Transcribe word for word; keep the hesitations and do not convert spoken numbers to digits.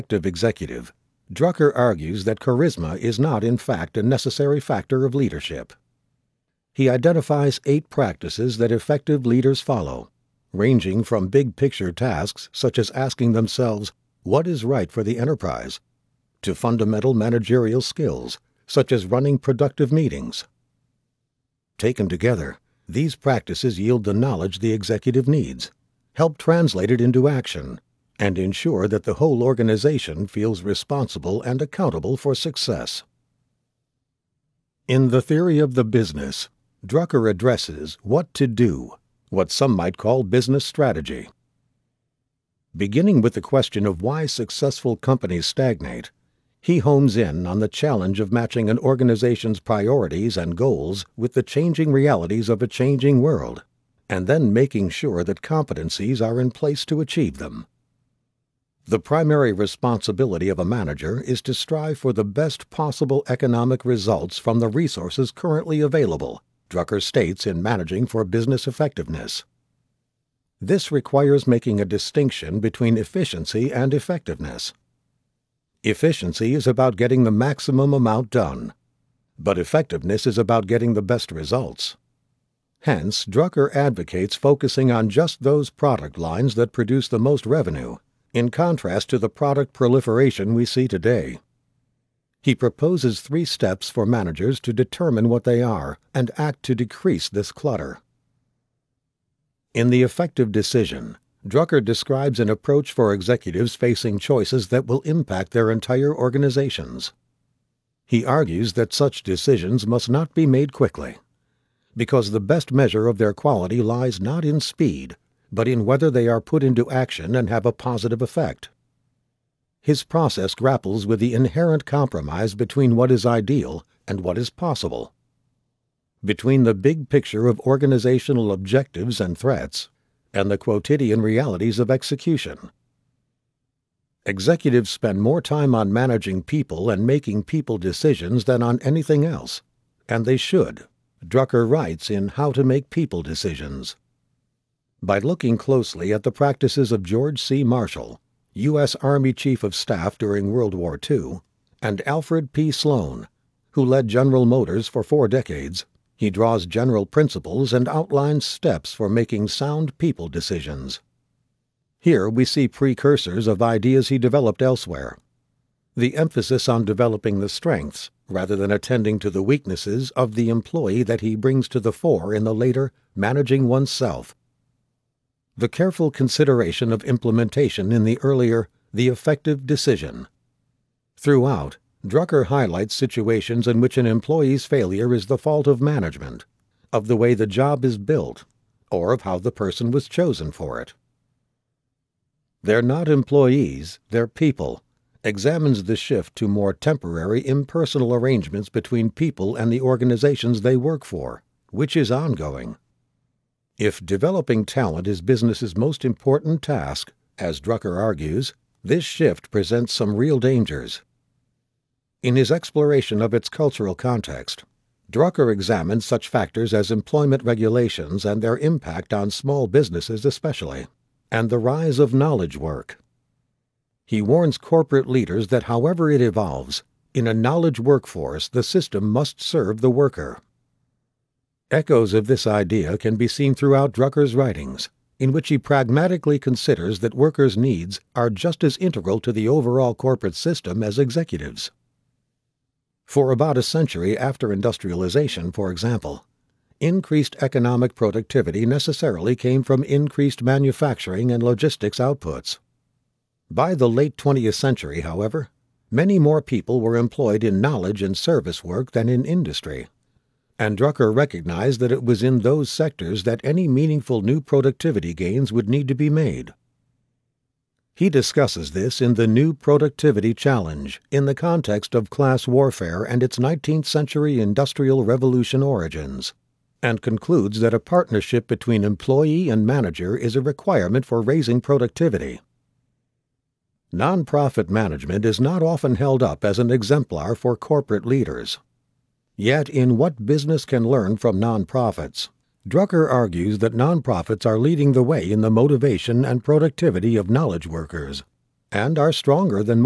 Effective executive, Drucker argues that charisma is not in fact a necessary factor of leadership. He identifies eight practices that effective leaders follow, ranging from big-picture tasks such as asking themselves, "What is right for the enterprise?" to fundamental managerial skills, such as running productive meetings. Taken together, these practices yield the knowledge the executive needs, help translate it into action, and ensure that the whole organization feels responsible and accountable for success. In The Theory of the Business, Drucker addresses what to do, what some might call business strategy. Beginning with the question of why successful companies stagnate, he hones in on the challenge of matching an organization's priorities and goals with the changing realities of a changing world, and then making sure that competencies are in place to achieve them. The primary responsibility of a manager is to strive for the best possible economic results from the resources currently available, Drucker states in Managing for Business Effectiveness. This requires making a distinction between efficiency and effectiveness. Efficiency is about getting the maximum amount done, but effectiveness is about getting the best results. Hence, Drucker advocates focusing on just those product lines that produce the most revenue, in contrast to the product proliferation we see today. He proposes three steps for managers to determine what they are and act to decrease this clutter. In The Effective Decision, Drucker describes an approach for executives facing choices that will impact their entire organizations. He argues that such decisions must not be made quickly, because the best measure of their quality lies not in speed, but in whether they are put into action and have a positive effect. His process grapples with the inherent compromise between what is ideal and what is possible, between the big picture of organizational objectives and threats and the quotidian realities of execution. Executives spend more time on managing people and making people decisions than on anything else, and they should, Drucker writes in How to Make People Decisions. By looking closely at the practices of George C. Marshall, U S Army Chief of Staff during World War Two, and Alfred P. Sloan, who led General Motors for four decades, he draws general principles and outlines steps for making sound people decisions. Here we see precursors of ideas he developed elsewhere. The emphasis on developing the strengths, rather than attending to the weaknesses, of the employee that he brings to the fore in the later Managing Oneself. The careful consideration of implementation in the earlier The Effective Decision. Throughout, Drucker highlights situations in which an employee's failure is the fault of management, of the way the job is built, or of how the person was chosen for it. They're not employees, they're people, examines the shift to more temporary, impersonal arrangements between people and the organizations they work for, which is ongoing. If developing talent is business's most important task, as Drucker argues, this shift presents some real dangers. In his exploration of its cultural context, Drucker examines such factors as employment regulations and their impact on small businesses especially, and the rise of knowledge work. He warns corporate leaders that however it evolves, in a knowledge workforce the system must serve the worker. Echoes of this idea can be seen throughout Drucker's writings, in which he pragmatically considers that workers' needs are just as integral to the overall corporate system as executives. For about a century after industrialization, for example, increased economic productivity necessarily came from increased manufacturing and logistics outputs. By the late twentieth century, however, many more people were employed in knowledge and service work than in industry, and Drucker recognized that it was in those sectors that any meaningful new productivity gains would need to be made. He discusses this in The New Productivity Challenge in the context of class warfare and its nineteenth century Industrial Revolution origins, and concludes that a partnership between employee and manager is a requirement for raising productivity. Nonprofit management is not often held up as an exemplar for corporate leaders. Yet in What Business Can Learn from Nonprofits, Drucker argues that nonprofits are leading the way in the motivation and productivity of knowledge workers, and are stronger than